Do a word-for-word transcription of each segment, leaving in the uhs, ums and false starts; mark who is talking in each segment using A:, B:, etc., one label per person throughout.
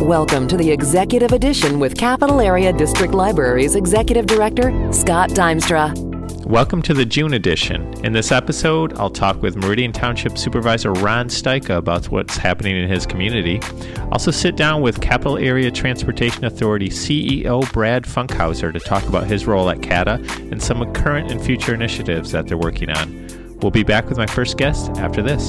A: Welcome to the Executive Edition with Capital Area District Library's Executive Director, Scott Dimstra.
B: Welcome to the June edition. In this episode, I'll talk with Meridian Township Supervisor Ron Styka about what's happening in his community. Also sit down with Capital Area Transportation Authority C E O Brad Funkhauser to talk about his role at C A T A and some current and future initiatives that they're working on. We'll be back with my first guest after this.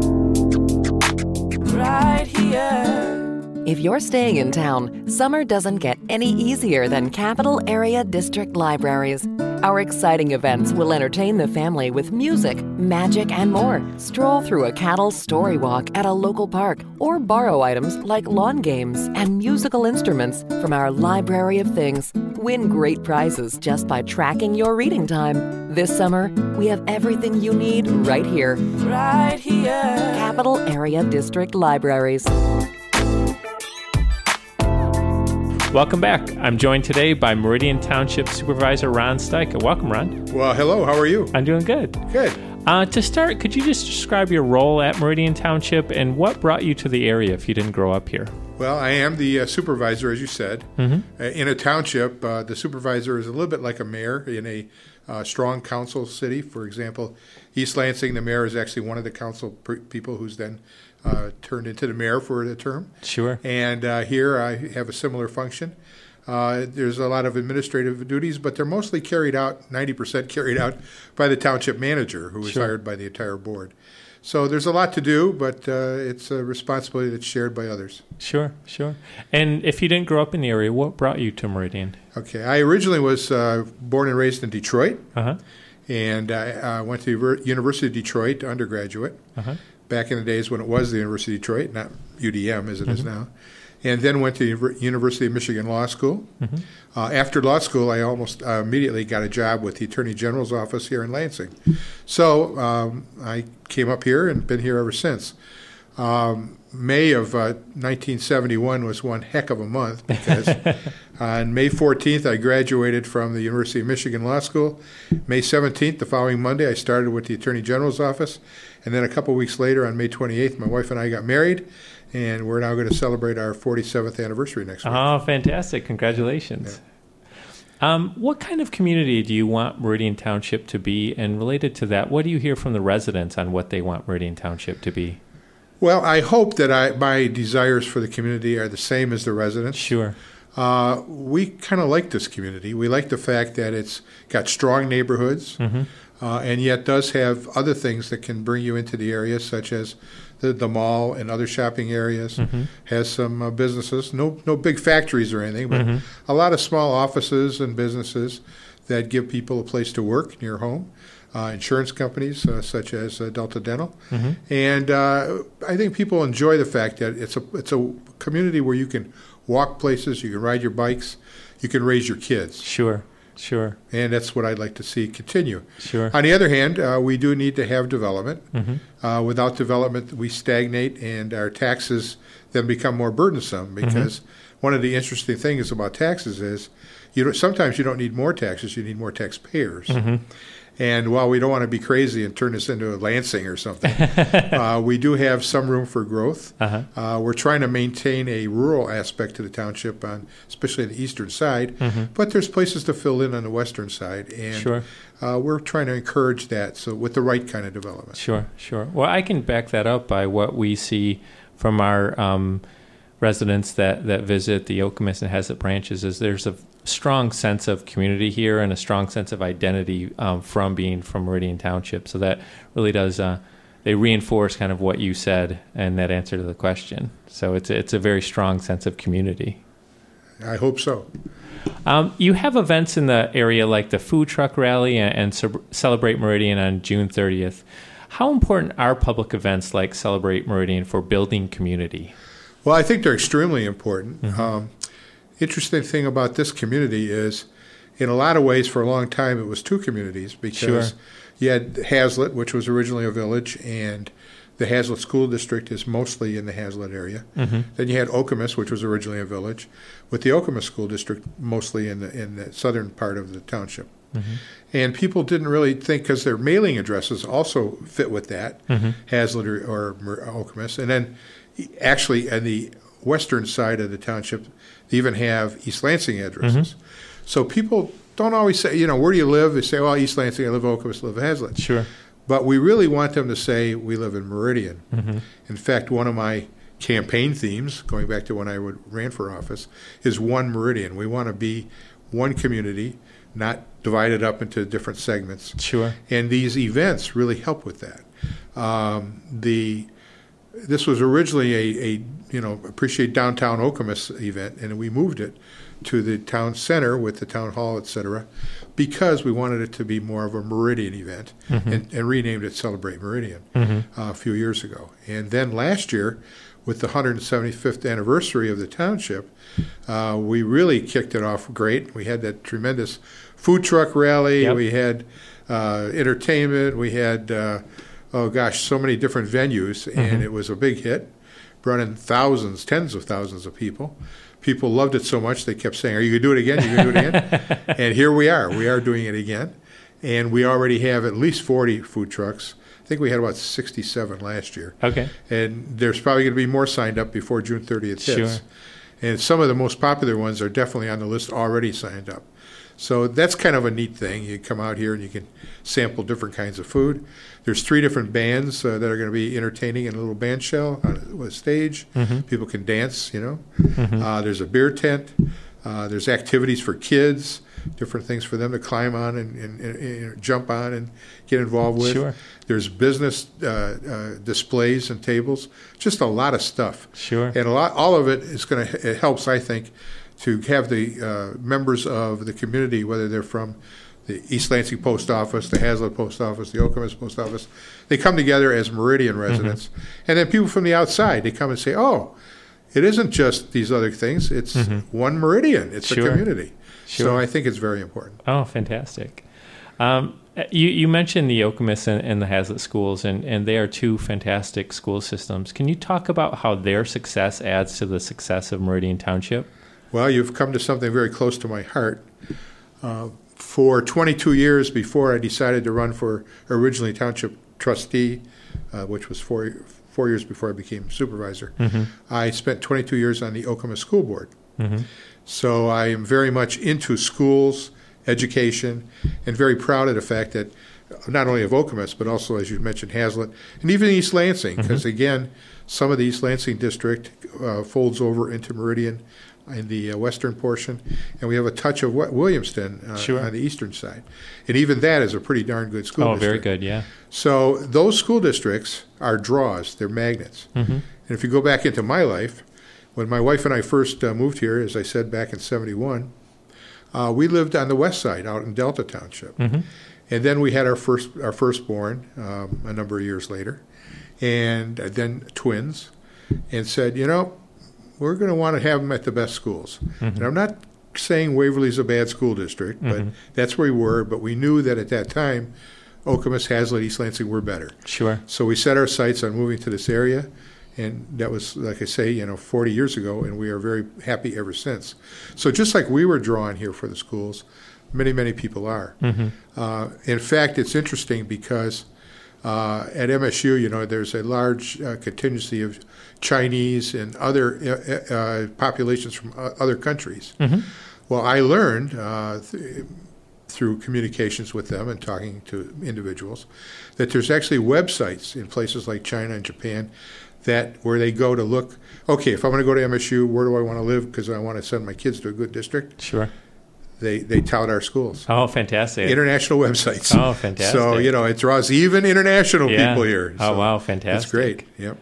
A: Right here. If you're staying in town, summer doesn't get any easier than Capital Area District Libraries. Our exciting events will entertain the family with music, magic, and more. Stroll through a cattle story walk at a local park or borrow items like lawn games and musical instruments from our Library of Things. Win great prizes just by tracking your reading time. This summer, we have everything you need right here. Right here. Capital Area District Libraries.
B: Welcome back. I'm joined today by Meridian Township Supervisor Ron Styka. Welcome, Ron.
C: Well, hello. How are you?
B: I'm doing good.
C: Good.
B: Uh, to start, could you just describe your role at Meridian Township and what brought you to the area if you didn't grow up here?
C: Well, I am the uh, supervisor, as you said.
B: Mm-hmm.
C: Uh, in a township, uh, the supervisor is a little bit like a mayor in a uh, strong council city. For example, East Lansing, the mayor is actually one of the council pr- people who's then uh, turned into the mayor for the term.
B: Sure.
C: And uh, here I have a similar function. Uh, there's a lot of administrative duties, but they're mostly carried out, ninety percent carried out by the township manager, who is
B: Sure.
C: hired by the entire board. So there's a lot to do, but uh, it's a responsibility that's shared by others.
B: Sure, sure. And if you didn't grow up in the area, what brought you to Meridian?
C: Okay, I originally was uh, born and raised in Detroit,
B: Uh-huh.
C: and I uh, went to the University of Detroit undergraduate,
B: Uh-huh.
C: back in the days when it was the University of Detroit, not U D M as it
B: Mm-hmm.
C: is now. And then went to the University of Michigan Law School.
B: Mm-hmm.
C: Uh, after law school, I almost uh, immediately got a job with the Attorney General's office here in Lansing. So um, I came up here and been here ever since. Um, May of uh, nineteen seventy-one was one heck of a month because on May fourteenth, I graduated from the University of Michigan Law School. May seventeenth, the following Monday, I started with the Attorney General's office. And then a couple weeks later, on May twenty-eighth, my wife and I got married. And we're now going to celebrate our forty-seventh anniversary next week.
B: Oh, fantastic. Congratulations. Yeah. Um, what kind of community do you want Meridian Township to be? And related to that, what do you hear from the residents on what they want Meridian Township to be?
C: Well, I hope that I, my desires for the community are the same as the residents.
B: Sure.
C: Uh, we kind of like this community. We like the fact that it's got strong neighborhoods,
B: Mm-hmm.
C: uh, and yet does have other things that can bring you into the area, such as the, the mall and other shopping areas.
B: Mm-hmm.
C: Has some uh, businesses, no no big factories or anything, but
B: Mm-hmm.
C: a lot of small offices and businesses that give people a place to work near home. Uh, insurance companies uh, such as uh, Delta Dental,
B: Mm-hmm.
C: and uh, I think people enjoy the fact that it's a it's a community where you can walk places, you can ride your bikes, you can raise your kids.
B: Sure, sure,
C: And that's what I'd like to see continue.
B: sure.
C: On the other hand, uh, we do need to have development.
B: Mm-hmm.
C: Uh, without development, we stagnate, and our taxes then become more burdensome. Because one of the interesting things about taxes is, you don't, sometimes you don't need more taxes; you need more taxpayers.
B: Mm-hmm.
C: And while we don't want to be crazy and turn this into a Lansing or something, uh, we do have some room for growth.
B: Uh-huh.
C: Uh, we're trying to maintain a rural aspect to the township, on, especially on the eastern side.
B: Mm-hmm.
C: But there's places to fill in on the western side, and
B: Sure.
C: uh, we're trying to encourage that. So with the right kind of development.
B: Sure, sure. Well, I can back that up by what we see from our um, residents that, that visit the Okemos and Hazlet branches. Is there's a strong sense of community here and a strong sense of identity um, from being from Meridian Township. So that really does uh, they reinforce kind of what you said and that answer to the question. So it's a, it's a very strong sense of community.
C: I hope so.
B: Um, you have events in the area like the Food Truck Rally and, and Ce- Celebrate Meridian on June thirtieth. How important are public events like Celebrate Meridian for building community?
C: Well, I think they're extremely important.
B: Mm-hmm.
C: Um, interesting thing about this community is, in a lot of ways, for a long time, it was two communities because
B: Sure.
C: you had Hazlet, which was originally a village, and the Hazlet School District is mostly in the Hazlet area.
B: Mm-hmm.
C: Then you had Okemos, which was originally a village, with the Okemos School District mostly in the in the southern part of the township.
B: Mm-hmm.
C: And people didn't really think, because their mailing addresses also fit with that,
B: Mm-hmm.
C: Hazlet or, or Okemos. And then actually, in the western side of the township, they even have East Lansing addresses. Mm-hmm. So people don't always say, you know, where do you live? They say, well, East Lansing, I live in Okemos, I live in Hazlet.
B: Sure.
C: But we really want them to say we live in Meridian. Mm-hmm. In fact, one of my campaign themes, going back to when I would, ran for office, is one Meridian. We want to be one community, not divided up into different segments.
B: Sure.
C: And these events really help with that. Um, the this was originally a, a you know Appreciate Downtown Okemos event, and we moved it to the town center with the town hall, et cetera, because we wanted it to be more of a Meridian event, mm-hmm. and, and renamed it Celebrate Meridian mm-hmm. uh, a few years ago. And then last year, with the one hundred seventy-fifth anniversary of the township, uh, we really kicked it off great. We had that tremendous food truck rally. Yep. We had uh, entertainment. We had, uh, oh gosh, so many different venues, mm-hmm. and it was a big hit. Brought in thousands, tens of thousands of people. People loved it so much they kept saying, are you going to do it again? Are you going to do it again? And here we are. We are doing it again. And we already have at least forty food trucks. I think we had about sixty-seven last year.
B: Okay.
C: And there's probably going to be more signed up before June thirtieth hits.
B: Sure.
C: And some of the most popular ones are definitely on the list already signed up. So that's kind of a neat thing. You come out here and you can sample different kinds of food. There's three different bands uh, that are going to be entertaining in a little band shell on a stage. Mm-hmm. People can dance, you know. Mm-hmm. Uh, there's a beer tent. Uh, there's activities for kids, different things for them to climb on and, and, and, and jump on and get involved with.
B: Sure.
C: There's business uh, uh, displays and tables, just a lot of stuff.
B: Sure.
C: And a lot, all of it is going to, it helps, I think, to have the uh, members of the community, whether they're from the East Lansing Post Office, the Hazlet Post Office, the Okemos Post Office, they come together as Meridian residents. Mm-hmm. And then people from the outside, they come and say, oh, it isn't just these other things. It's mm-hmm. one Meridian. It's sure. a community. Sure. So I think it's very important.
B: Oh, fantastic. Um, you, you mentioned the Okemos and, and the Hazlet schools, and, and they are two fantastic school systems. Can you talk about how their success adds to the success of Meridian Township?
C: Well, you've come to something very close to my heart. Uh, for twenty-two years before I decided to run for originally township trustee, uh, which was four, four years before I became supervisor, mm-hmm. I spent twenty-two years on the Okemos School Board. Mm-hmm. So I am very much into schools, education, and very proud of the fact that not only of Okemos, but also, as you mentioned, Hazlet, and even East Lansing, because, mm-hmm. again, some of the East Lansing district uh, folds over into Meridian in the uh, western portion, and we have a touch of Williamston uh,
B: sure.
C: on the eastern side. And even that is a pretty darn good school
B: oh,
C: district.
B: Oh, very good, yeah.
C: So those school districts are draws. They're magnets. Mm-hmm. And if you go back into my life, when my wife and I first uh, moved here, as I said, back in seventy-one, uh, we lived on the west side out in Delta Township. Mm-hmm. And then we had our first our firstborn um, a number of years later, and uh, then twins, and said, you know, we're going to want to have them at the best schools. Mm-hmm. And I'm not saying Waverly's a bad school district, but mm-hmm. that's where we were. But we knew that at that time, Okemos, Hazlet, East Lansing were better.
B: Sure.
C: So we set our sights on moving to this area, and that was, like I say, you know, forty years ago, and we are very happy ever since. So just like we were drawn here for the schools, many, many people are. Mm-hmm. Uh, in fact, it's interesting because uh, at M S U, you know, there's a large uh, contingency of Chinese and other uh, uh, populations from uh, other countries. Mm-hmm. Well, I learned uh, th- through communications with them and talking to individuals that there's actually websites in places like China and Japan that where they go to look, okay, if I'm going to go to M S U, where do I want to live because I want to send my kids to a good district?
B: Sure.
C: They they tout our schools.
B: Oh, fantastic.
C: International websites.
B: Oh, fantastic.
C: So, you know, it draws even international
B: yeah.
C: people here.
B: So
C: oh,
B: wow, fantastic.
C: It's great, yep.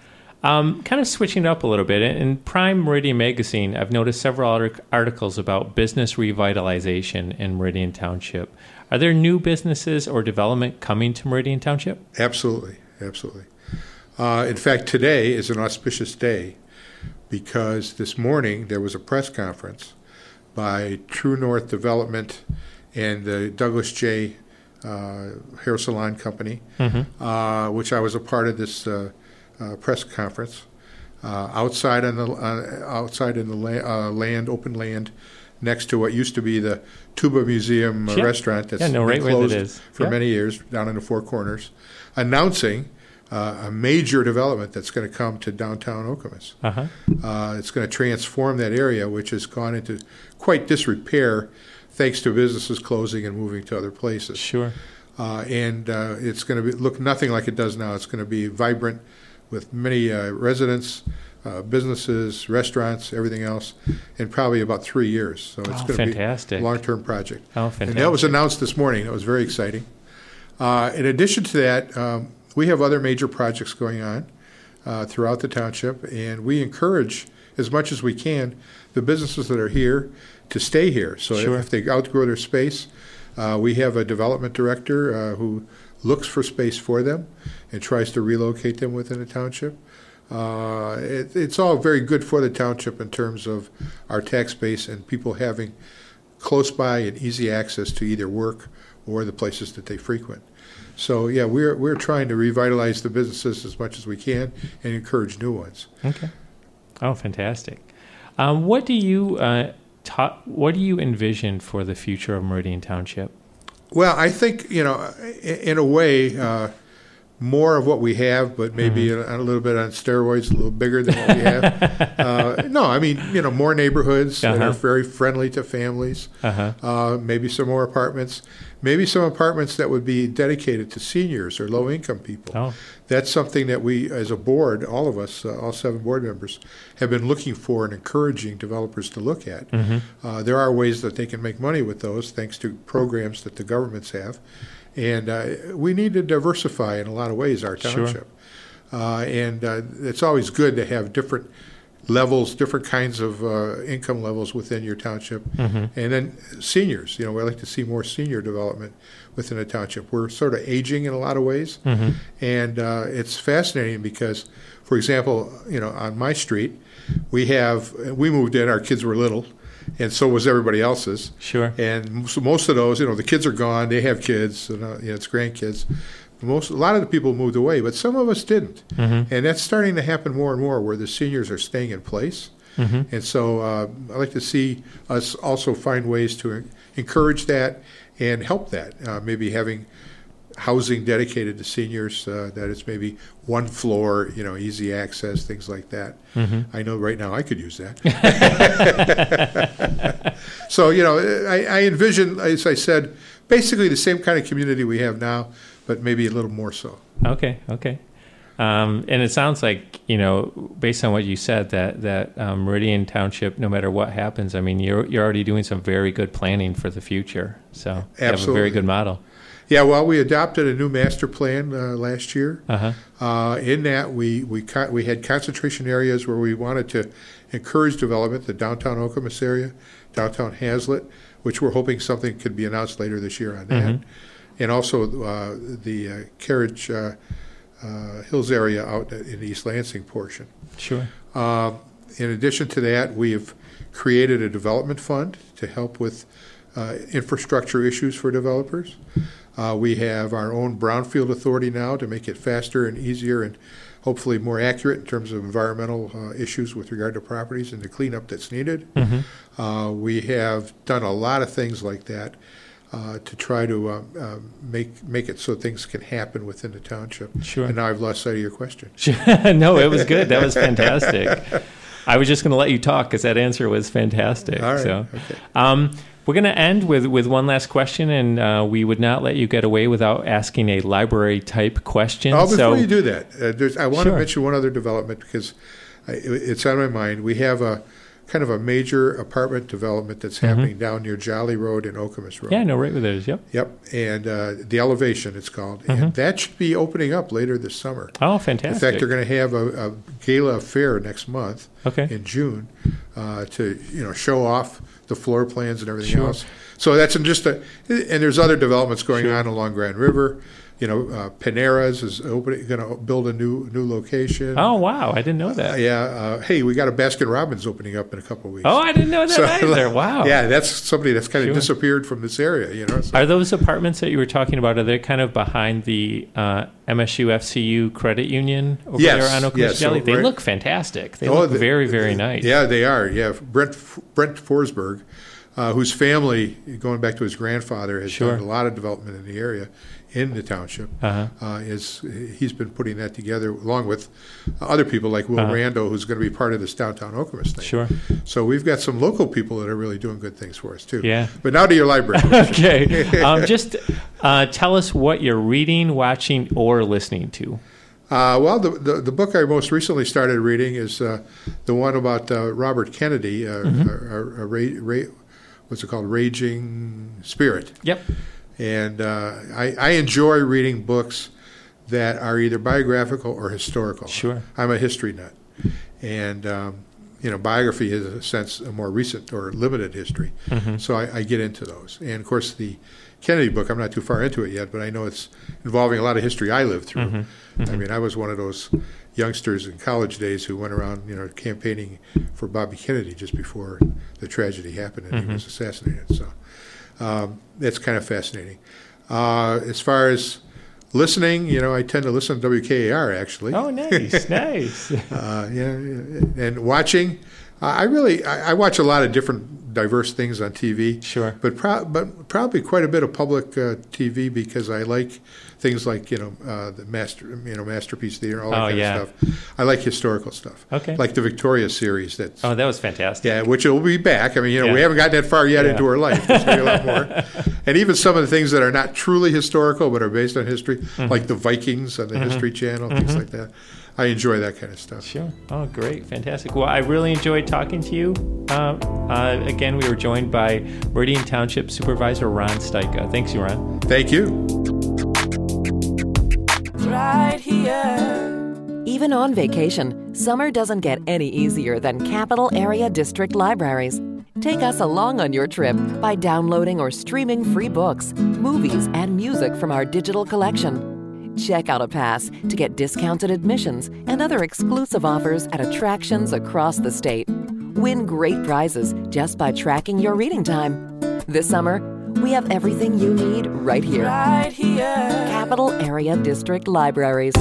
B: Um, kind of switching it up a little bit, in Prime Meridian Magazine, I've noticed several artic- articles about business revitalization in Meridian Township. Are there new businesses or development coming to Meridian Township?
C: Absolutely, absolutely. Uh, in fact, today is an auspicious day because this morning there was a press conference by True North Development and the Douglas J. Uh, Hair Salon Company, mm-hmm. uh, which I was a part of this uh, uh, press conference. Uh, outside on the uh, outside in the la- uh, land, open land, next to what used to be the Tuba Museum uh,
B: yeah.
C: restaurant that's
B: yeah, no,
C: been
B: right
C: closed
B: where it is.
C: for
B: yeah.
C: many years down in the Four Corners, announcing uh, a major development that's going to come to downtown Okemos.
B: Uh-huh.
C: Uh, it's going to transform that area, which has gone into quite disrepair thanks to businesses closing and moving to other places.
B: Sure.
C: Uh, and uh, it's going to be, look nothing like it does now. It's going to be vibrant with many uh, residents, uh, businesses, restaurants, everything else, in probably about three years. So it's
B: Oh,
C: going to be
B: fantastic.
C: a long-term project.
B: Oh,
C: And
B: fantastic.
C: that was announced this morning. That was very exciting. Uh, in addition to that, um, we have other major projects going on uh, throughout the township, and we encourage, as much as we can, the businesses that are here to stay here. So
B: Sure.
C: if they outgrow their space, uh, we have a development director uh, who looks for space for them and tries to relocate them within the township. Uh, it, it's all very good for the township in terms of our tax base and people having close by and easy access to either work or the places that they frequent. So yeah, we're we're trying to revitalize the businesses as much as we can and encourage new ones.
B: Okay. Oh, fantastic. Um, what do you uh, ta- what do you envision for the future of Meridian Township?
C: Well, I think, you know, in a way, uh, more of what we have, but maybe mm-hmm. a, a little bit on steroids, a little bigger than what we have. uh, no, I mean, you know, more neighborhoods
B: uh-huh.
C: that are very friendly to families.
B: Uh-huh.
C: Uh, maybe some more apartments. Maybe some apartments that would be dedicated to seniors or low-income people.
B: Oh.
C: That's something that we, as a board, all of us, uh, all seven board members, have been looking for and encouraging developers to look at.
B: Mm-hmm.
C: Uh, there are ways that they can make money with those, thanks to programs that the governments have. And uh, we need to diversify in a lot of ways our township. Sure. Uh, and uh, it's always good to have different levels, different kinds of uh, income levels within your township.
B: Mm-hmm.
C: And then seniors, you know, we like to see more senior development within a township. We're sort of aging in a lot of ways.
B: Mm-hmm.
C: And uh, it's fascinating because, for example, you know, on my street, we have, we moved in, our kids were little, and so was everybody else's.
B: Sure.
C: And so most of those, you know, the kids are gone, they have kids, and, uh, you know, it's grandkids. Most, a lot of the people moved away, but some of us didn't.
B: Mm-hmm.
C: And that's starting to happen more and more where the seniors are staying in place.
B: Mm-hmm.
C: And so uh, I like to see us also find ways to encourage that and help that. Uh, maybe having housing dedicated to seniors, uh, that it's maybe one floor, you know, easy access, things like that.
B: Mm-hmm.
C: I know right now I could use that. So, you know, I, I envision, as I said, basically the same kind of community we have now, but maybe a little more so.
B: Okay, okay. Um, and it sounds like, you know, based on what you said, that that um, Meridian Township, no matter what happens, I mean, you're you're already doing some very good planning for the future. So you have a very good model.
C: Yeah, well, we adopted a new master plan uh, last year.
B: Uh-huh.
C: Uh, in that, we we co- we had concentration areas where we wanted to encourage development, the downtown Okemos area, downtown Hazlet, which we're hoping something could be announced later this year on that,
B: Mm-hmm.
C: and also uh, the uh, Carriage uh, uh, Hills area out in the East Lansing portion.
B: Sure.
C: Uh, in addition to that, we have created a development fund to help with uh, infrastructure issues for developers. Uh, we have our own brownfield authority now to make it faster and easier and hopefully more accurate in terms of environmental uh, issues with regard to properties and the cleanup that's needed.
B: Mm-hmm.
C: Uh, we have done a lot of things like that uh, to try to uh, uh, make make it so things can happen within the township.
B: Sure.
C: And now I've lost sight of your question.
B: No, it was good. That was fantastic. I was just going to let you talk because that answer was fantastic.
C: All right.
B: So,
C: Okay.
B: um, we're going to end with, with one last question, and uh, we would not let you get away without asking a library-type question.
C: Oh, before
B: so,
C: you do that, uh, there's, I want
B: Sure.
C: to mention one other development because I, it's on my mind. We have a kind of a major apartment development that's happening
B: Mm-hmm.
C: down near Jolly Road and Okemos Road.
B: Yeah, no, right with those. Yep.
C: Yep, and uh, the Elevation, it's called.
B: Mm-hmm.
C: And that should be opening up later this summer.
B: Oh,
C: In
B: fantastic.
C: fact, they're going to have a, a gala fair next month
B: Okay.
C: in June uh, to you know show off the floor plans and everything
B: Sure.
C: else. So that's in just a, and there's other developments going
B: Sure.
C: on along Grand River. You know, uh, Panera's is opening, going to build a new new location.
B: Oh, wow. I didn't know
C: Uh,
B: that.
C: yeah. Uh, hey, we got a Baskin Robbins opening up in a couple of weeks.
B: Oh, I didn't know that
C: So,
B: either. Wow.
C: Yeah, that's somebody that's kind
B: Sure.
C: of disappeared from this area. You know. So,
B: Are those apartments that you were talking about, are they kind of behind the uh, M S U F C U credit union over
C: Yes,
B: there on Okemos
C: yes, so
B: Valley? They
C: right-
B: look fantastic. They
C: Oh,
B: look
C: the-
B: very, very nice.
C: Yeah, they are. Yeah, Brent Brent Forsberg, uh, whose family, going back to his grandfather, has
B: Sure.
C: done a lot of development in the area, in the township.
B: Uh-huh.
C: Uh, is he's been putting that together along with other people like Will
B: Uh-huh.
C: Rando, who's going to be part of this downtown Okemos thing.
B: Sure.
C: So we've got some local people that are really doing good things for us too.
B: Yeah.
C: But now to your library.
B: Okay. um, just uh, tell us what you're reading, watching, or listening to.
C: Uh, well, the, the the book I most recently started reading is uh, the one about uh, Robert Kennedy, uh,
B: Mm-hmm.
C: a, a, a ra- ra- what's it called, Raging Spirit.
B: Yep.
C: And uh, I, I enjoy reading books that are either biographical or historical.
B: Sure.
C: I'm a history nut. And, um, you know, biography is, in a sense, a more recent or limited history.
B: Mm-hmm.
C: So I, I get into those. And, of course, the Kennedy book, I'm not too far into it yet, but I know it's involving a lot of history I lived through.
B: Mm-hmm. Mm-hmm.
C: I mean, I was one of those youngsters in college days who went around, you know, campaigning for Bobby Kennedy just before the tragedy happened and
B: Mm-hmm.
C: he was assassinated. So um, that's kind of fascinating. Uh, as far as listening, you know, I tend to listen to W K A R, actually.
B: Oh, nice, nice.
C: Uh, yeah, and watching, uh, I really, I, I watch a lot of different diverse things on T V.
B: Sure.
C: But pro- but probably quite a bit of public uh, T V because I like things like, you know, uh, the master, you know, Masterpiece Theater, all that
B: Oh,
C: kind
B: yeah.
C: of stuff. I like historical stuff.
B: Okay.
C: Like the Victoria series. That's
B: Oh, that was fantastic.
C: yeah, which will be back. I mean, you know,
B: Yeah.
C: we haven't gotten that far yet
B: Yeah.
C: into her life. There's going to be a lot more. And even some of the things that are not truly historical but are based on history,
B: Mm-hmm.
C: like the Vikings on the History Channel, things like that. I enjoy that kind of stuff.
B: Sure. Oh, great. Fantastic. Well, I really enjoyed talking to you. Uh, uh, again, we were joined by Meridian Township Supervisor Ron Styka. Thanks, you, Ron.
C: Thank you.
A: Right here. Even on vacation, summer doesn't get any easier than Capital Area District Libraries. Take us along on your trip by downloading or streaming free books, movies, and music from our digital collection. Check out a pass to get discounted admissions and other exclusive offers at attractions across the state. Win great prizes just by tracking your reading time. This summer, we have everything you need right here. Right here. Capital Area District Libraries.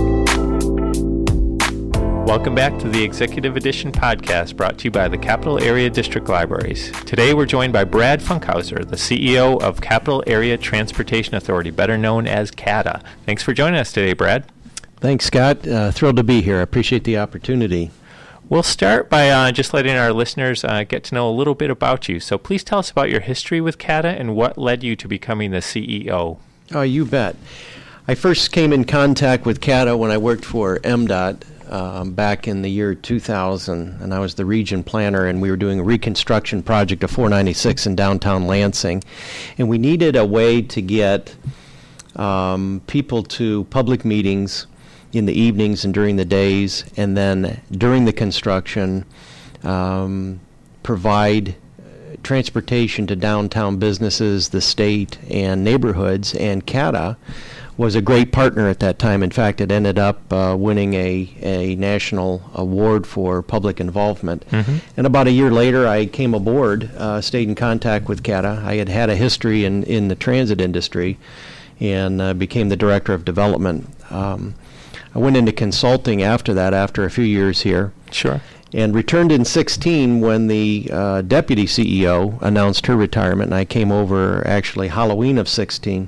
B: Welcome back to the Executive Edition podcast brought to you by the Capital Area District Libraries. Today we're joined by Brad Funkhauser, the C E O of Capital Area Transportation Authority, better known as CATA. Thanks for joining us today, Brad.
D: Thanks, Scott. Uh, thrilled to be here. I appreciate the opportunity.
B: We'll start by uh, just letting our listeners uh, get to know a little bit about you. So please tell us about your history with CATA and what led you to becoming the C E O.
D: Oh, you bet. I first came in contact with CATA when I worked for M DOT um, back in the year two thousand, and I was the region planner, and we were doing a reconstruction project of four ninety-six in downtown Lansing, and we needed a way to get um, people to public meetings in the evenings and during the days, and then during the construction, um, provide transportation to downtown businesses, the state, and neighborhoods. And CATA was a great partner at that time. In fact, it ended up uh, winning a, a national award for public involvement.
B: Mm-hmm.
D: And about a year later, I came aboard, uh, stayed in contact with CATA. I had had a history in, in the transit industry and uh, became the director of development. Um, I went into consulting after that, after a few years here.
B: Sure.
D: And returned in sixteen when the uh, deputy C E O announced her retirement, and I came over actually Halloween of sixteen.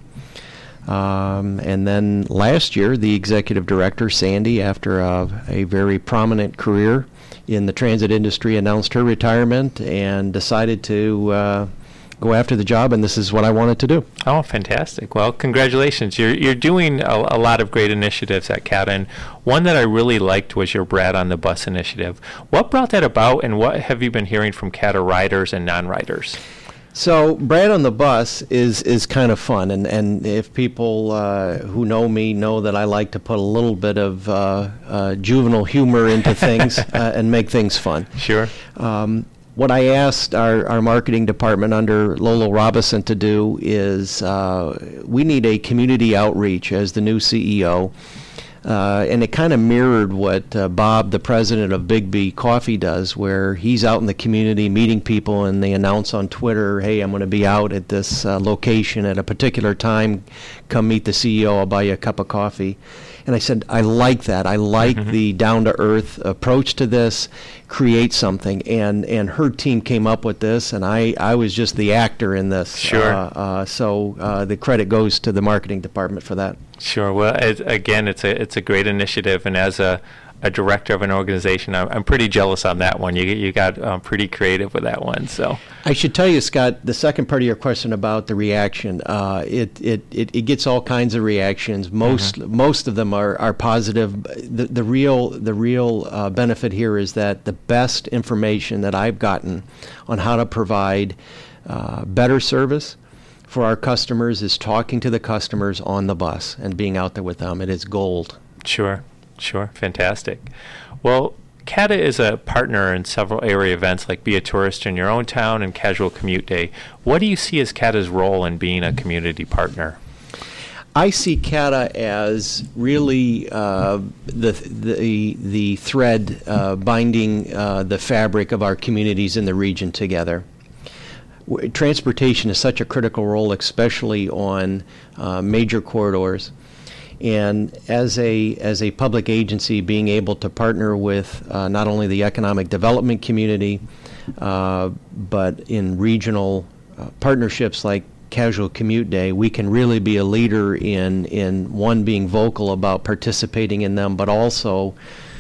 D: Um, and then last year, the executive director, Sandy, after a, a very prominent career in the transit industry, announced her retirement and decided to uh, go after the job, and this is what I wanted to do.
B: Oh, fantastic. Well, congratulations. You're you're doing a, a lot of great initiatives at CATA, and one that I really liked was your Brad on the Bus initiative. What brought that about, and what have you been hearing from CATA riders and non-riders?
D: So Brad on the Bus is is kind of fun, and, and if people uh, who know me know that I like to put a little bit of uh, uh, juvenile humor into things uh, and make things fun.
B: Sure.
D: Um, what I asked our, our marketing department under Lolo Robison to do is uh, we need a community outreach as the new C E O. Uh, and it kind of mirrored what uh, Bob, the president of Bigby Coffee, does, where he's out in the community meeting people, and they announce on Twitter, hey, I'm going to be out at this uh, location at a particular time. Come meet the C E O. I'll buy you a cup of coffee. And I said, I like that. I like
E: Mm-hmm.
D: the down-to-earth approach to this, create something. And, and her team came up with this, and I, I was just the actor in this.
E: Sure.
D: Uh, uh, so uh, the credit goes to the marketing department for that.
E: Sure. Well, it, again, it's a it's a great initiative, and as a, a director of an organization, I'm, I'm pretty jealous on that one. You you got um, pretty creative with that one. So
D: I should tell you, Scott, the second part of your question about the reaction, uh, it, it, it, it gets all kinds of reactions. Most mm-hmm. most of them are, are positive. The, the real the real uh, benefit here is that the best information that I've gotten on how to provide uh, better service for our customers is talking to the customers on the bus and being out there with them. It is gold.
E: Sure, sure. Fantastic. Well, C A D A is a partner in several area events like Be a Tourist in Your Own Town and Casual Commute Day. What do you see as C A D A's role in being a community partner?
D: I see C A D A as really uh, the the the thread uh, binding uh, the fabric of our communities in the region together. Transportation is such a critical role, especially on uh, major corridors. And as a as a public agency, being able to partner with uh, not only the economic development community, uh, but in regional uh, partnerships like Casual Commute Day, we can really be a leader in in one, being vocal about participating in them, but also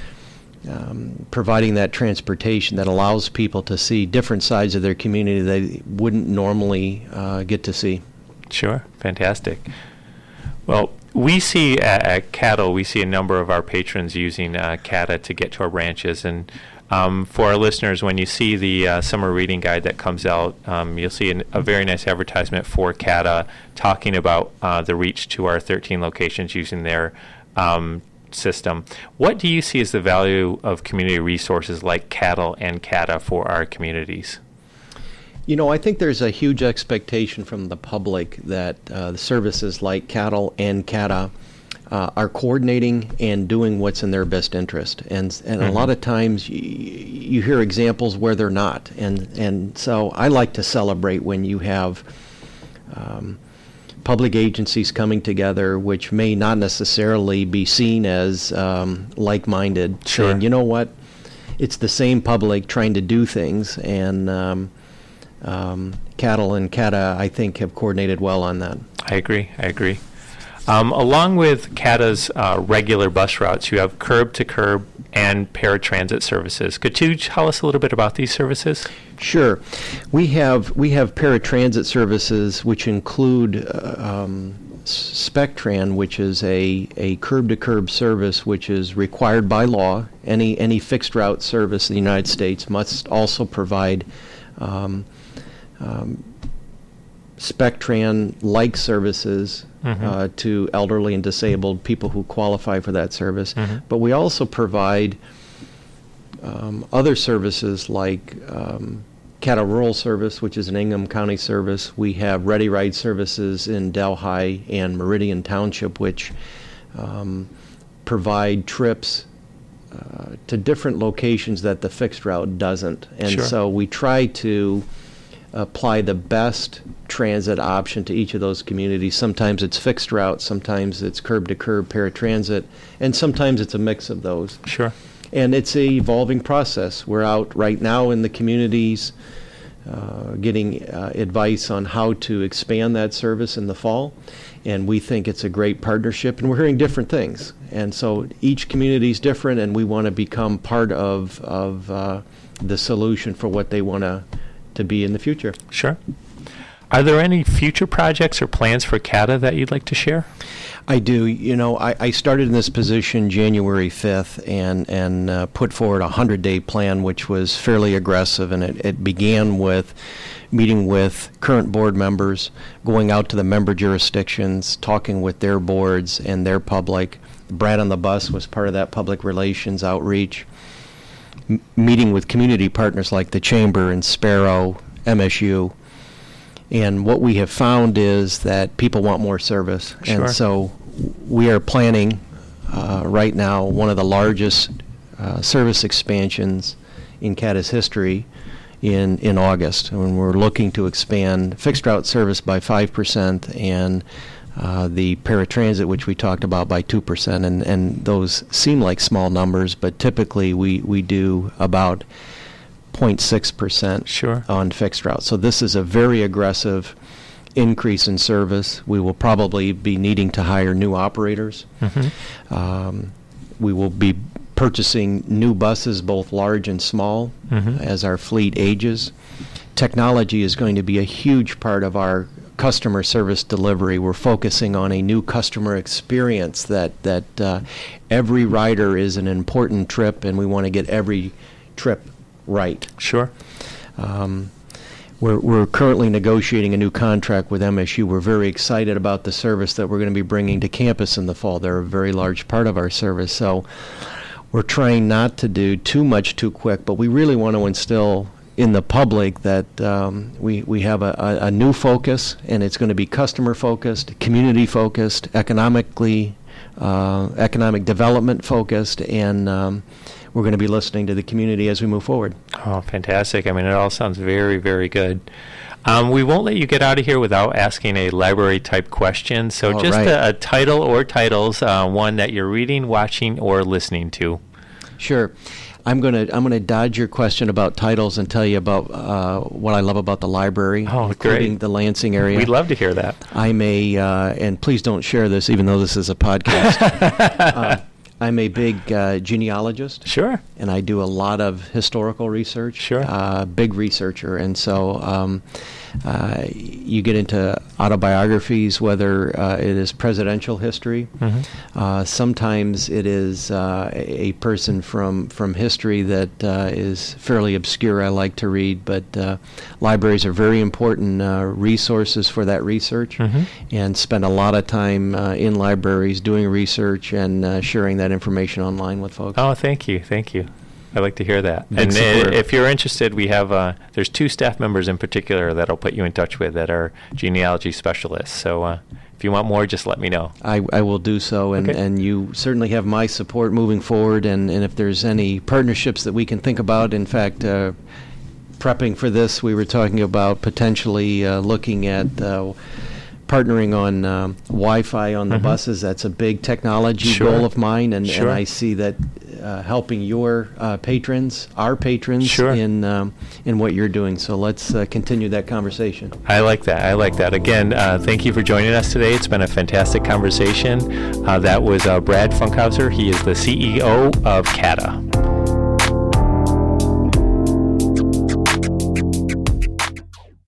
D: Um, providing that transportation that allows people to see different sides of their community they wouldn't normally uh, get to see.
E: Sure, fantastic. Well, we see at, at C A D A, we see a number of our patrons using uh, C A D A to get to our branches. And um, for our listeners, when you see the uh, summer reading guide that comes out, um, you'll see an, a very nice advertisement for C A D A talking about uh, the reach to our thirteen locations using their um, system. What do you see as the value of community resources like C A D A and C A D A for our communities?
D: You know, I think there's a huge expectation from the public that uh, the services like C A D A and C A D A uh, are coordinating and doing what's in their best interest. And and mm-hmm. a lot of times you, you hear examples where they're not. And, and so I like to celebrate when you have um, public agencies coming together, which may not necessarily be seen as um, like-minded,
E: sure.
D: saying, you know what, it's the same public trying to do things, and um, um, C A D A and C A D A, I think, have coordinated well on that.
E: I agree, I agree. Um, along with C A D A's uh, regular bus routes, you have curb-to-curb and paratransit services. Could you tell us a little bit about these services?
D: Sure. We have we have paratransit services which include uh, um, Spectran, which is a, a curb-to-curb service which is required by law. Any any fixed route service in the United States must also provide um, um, Spectran-like services mm-hmm. uh, to elderly and disabled people who qualify for that service. Mm-hmm. But we also provide um, other services like um, C A D A Rural Service, which is an Ingham County service. We have Ready Ride services in Delhi and Meridian Township, which um, provide trips uh, to different locations that the fixed route doesn't. And
E: sure.
D: so we try to apply the best transit option to each of those communities. Sometimes it's fixed route, sometimes it's curb-to-curb paratransit, and sometimes it's a mix of those.
E: Sure.
D: And it's a evolving process. We're out right now in the communities uh, getting uh, advice on how to expand that service in the fall, and we think it's a great partnership, and we're hearing different things. And so each community is different, and we want to become part of, of uh, the solution for what they want to to be in the future.
E: Sure. Are there any future projects or plans for C A D A that you'd like to share?
D: I do. You know, I, I started in this position January fifth and, and uh, put forward a hundred-day plan, which was fairly aggressive, and it, it began with meeting with current board members, going out to the member jurisdictions, talking with their boards and their public. Brad on the Bus was part of that public relations outreach. M- meeting with community partners like the Chamber and Sparrow, M S U. And what we have found is that people want more service.
E: Sure.
D: And so we are planning uh, right now one of the largest uh, service expansions in C A D A's history in, in August. And we're looking to expand fixed route service by five percent and uh, the paratransit, which we talked about, by two percent. And, and those seem like small numbers, but typically we, we do about zero point six percent
E: Sure.
D: on fixed routes. So this is a very aggressive increase in service. We will probably be needing to hire new operators.
E: Mm-hmm.
D: Um, we will be purchasing new buses, both large and small,
E: Mhm.
D: as our fleet ages. Technology is going to be a huge part of our customer service delivery. We're focusing on a new customer experience that, that uh, every rider is an important trip, and we want to get every trip right.
E: Sure.
D: Um, We're, we're currently negotiating a new contract with M S U. We're very excited about the service that we're going to be bringing to campus in the fall. They're a very large part of our service. So we're trying not to do too much too quick, but we really want to instill in the public that um, we, we have a, a, a new focus, and it's going to be customer-focused, community-focused, economically, uh, economic development-focused, and um, we're going to be listening to the community as we move forward.
E: Oh, fantastic. I mean, it all sounds very, very good. Um, we won't let you get out of here without asking a library-type question. So
D: All
E: just
D: right.
E: a, a title or titles, uh, one that you're reading, watching, or listening to.
D: Sure. I'm going to I'm going to dodge your question about titles and tell you about uh, what I love about the library,
E: Oh,
D: including
E: great.
D: the Lansing area.
E: We'd love to hear that.
D: I'm a, uh, and please don't share this, even though this is a podcast. uh, I'm a big uh, genealogist.
E: Sure.
D: And I do a lot of historical research.
E: Sure.
D: Uh, big researcher. And so um, uh, you get into autobiographies, whether uh, it is presidential history.
E: Mm-hmm.
D: Uh, sometimes it is uh, a person from, from history that uh, is fairly obscure I like to read. But uh, libraries are very important uh, resources for that research,
E: Mm-hmm.
D: and spend a lot of time uh, in libraries doing research and uh, sharing that information online with folks.
E: Oh, thank you. Thank you. I'd like to hear that.
D: Big
E: and uh,
D: supporter.
E: if you're interested, we have, uh, there's two staff members in particular that I'll put you in touch with that are genealogy specialists. So uh, if you want more, just let me know.
D: I, I will do so, and,
E: Okay.
D: and you certainly have my support moving forward, and, and if there's any partnerships that we can think about, in fact, uh, prepping for this, we were talking about potentially uh, looking at uh, partnering on um, Wi-Fi on the
E: Mhm.
D: buses. That's a big technology
E: Sure.
D: goal of mine, and,
E: Sure.
D: and I see that uh, helping your uh, patrons, our patrons,
E: Sure.
D: in um, in what you're doing. So let's uh, continue that conversation.
E: I like that. I like that. Again, uh, thank you for joining us today. It's been a fantastic conversation. Uh, that was uh, Brad Funkhauser. He is the C E O of CATA.